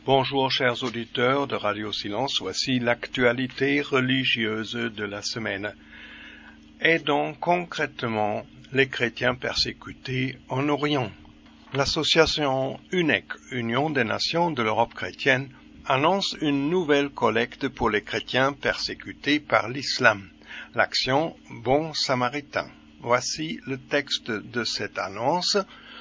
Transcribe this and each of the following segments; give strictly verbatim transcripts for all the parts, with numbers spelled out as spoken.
Bonjour chers auditeurs de Radio Silence, voici l'actualité religieuse de la semaine. Aidons concrètement les chrétiens persécutés en Orient. L'association U N E C, Union des Nations de l'Europe chrétienne, annonce une nouvelle collecte pour les chrétiens persécutés par l'islam, l'action Bon Samaritain. Voici le texte de cette annonce.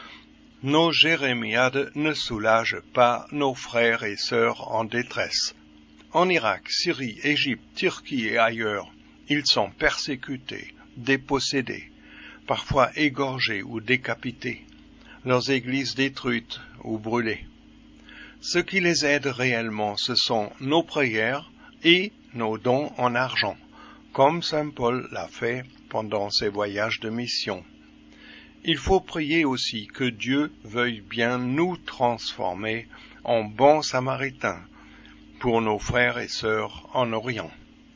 Nos jérémiades ne soulagent pas nos frères et sœurs en détresse. En Irak, Syrie, Égypte, Turquie et ailleurs, ils sont persécutés, dépossédés, parfois égorgés ou décapités, leurs églises détruites ou brûlées. Ce qui les aide réellement, ce sont nos prières et nos dons en argent, comme saint Paul l'a fait pendant ses voyages de mission. Il faut prier aussi que Dieu veuille bien nous transformer en bons samaritains pour nos frères et sœurs en Orient.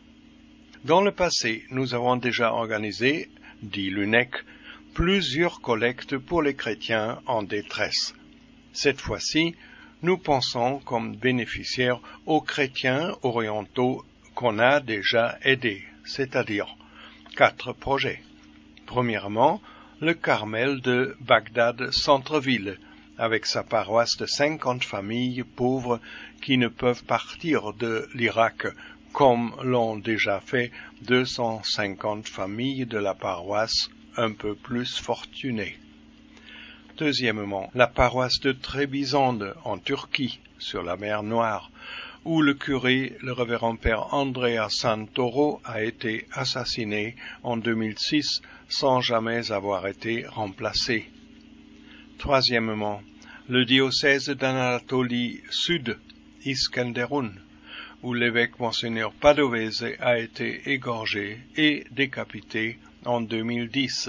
Dans le passé, nous avons déjà organisé, dit l'U N E C, plusieurs collectes pour les chrétiens en détresse. Cette fois-ci, nous pensons comme bénéficiaires aux chrétiens orientaux qu'on a déjà aidés, c'est-à-dire quatre projets. Premièrement, le Carmel de Bagdad centre-ville, avec sa paroisse de cinquante familles pauvres qui ne peuvent partir de l'Irak, comme l'ont déjà fait deux cent cinquante familles de la paroisse un peu plus fortunées. Deuxièmement, la paroisse de Trébizonde en Turquie, sur la mer Noire, où le curé, le révérend père Andrea Santoro, a été assassiné en deux mille six sans jamais avoir été remplacé. Troisièmement, le diocèse d'Anatolie Sud, Iskenderun, où l'évêque monseigneur Padovese a été égorgé et décapité en deux mille dix.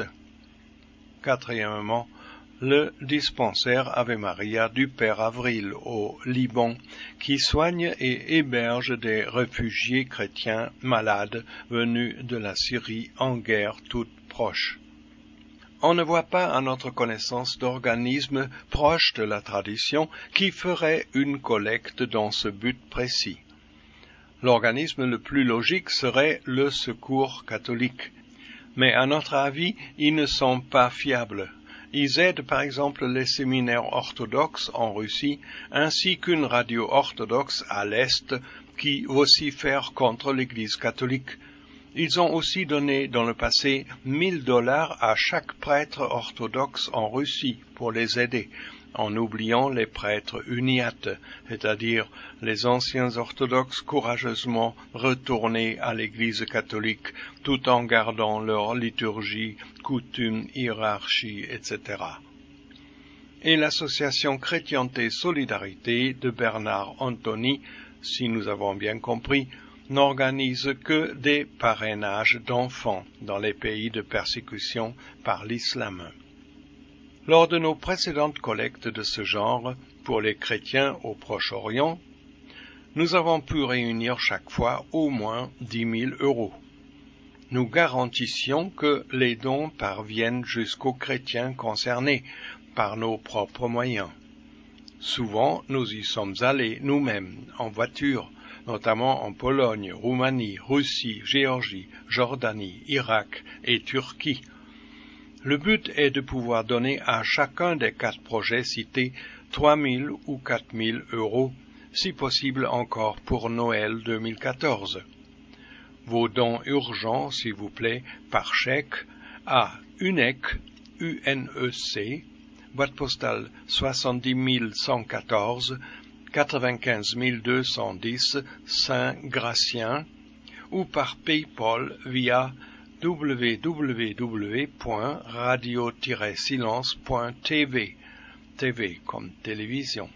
Quatrièmement, le dispensaire Ave Maria du Père Avril au Liban, qui soigne et héberge des réfugiés chrétiens malades venus de la Syrie en guerre toute proche. On ne voit pas à notre connaissance d'organisme proche de la tradition qui ferait une collecte dans ce but précis. L'organisme le plus logique serait le Secours catholique, mais à notre avis, ils ne sont pas fiables. Ils aident par exemple les séminaires orthodoxes en Russie, ainsi qu'une radio orthodoxe à l'Est qui vocifère contre l'Église catholique. Ils ont aussi donné dans le passé mille dollars à chaque prêtre orthodoxe en Russie pour les aider, en oubliant les prêtres uniates, c'est-à-dire les anciens orthodoxes courageusement retournés à l'Église catholique tout en gardant leur liturgie, coutumes, hiérarchie, et cetera. Et l'association Chrétienté Solidarité de Bernard Anthony, si nous avons bien compris, n'organise que des parrainages d'enfants dans les pays de persécution par l'islam. Lors de nos précédentes collectes de ce genre pour les chrétiens au Proche-Orient, nous avons pu réunir chaque fois au moins dix mille euros. Nous garantissions que les dons parviennent jusqu'aux chrétiens concernés par nos propres moyens. Souvent, nous y sommes allés nous-mêmes en voiture, notamment en Pologne, Roumanie, Russie, Géorgie, Jordanie, Irak et Turquie. Le but est de pouvoir donner à chacun des quatre projets cités trois mille ou quatre mille euros, si possible encore pour Noël deux mille quatorze. Vos dons urgents, s'il vous plaît, par chèque à U N E C, U N E C, boîte postale soixante-dix mille cent quatorze, quatre-vingt-quinze mille deux cent dix, Saint-Gratien, ou par PayPal via w w w point radio tiret silence point t v, T V comme télévision,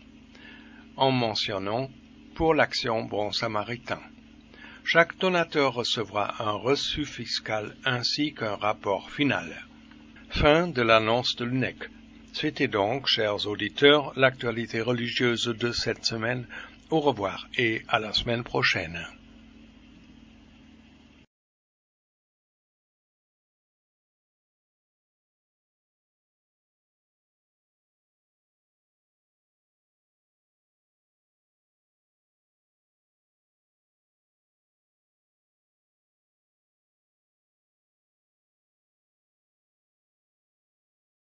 en mentionnant pour l'action Bon Samaritain. Chaque donateur recevra un reçu fiscal ainsi qu'un rapport final. Fin de l'annonce de l'U N E C. C'était donc, chers auditeurs, l'actualité religieuse de cette semaine. Au revoir et à la semaine prochaine.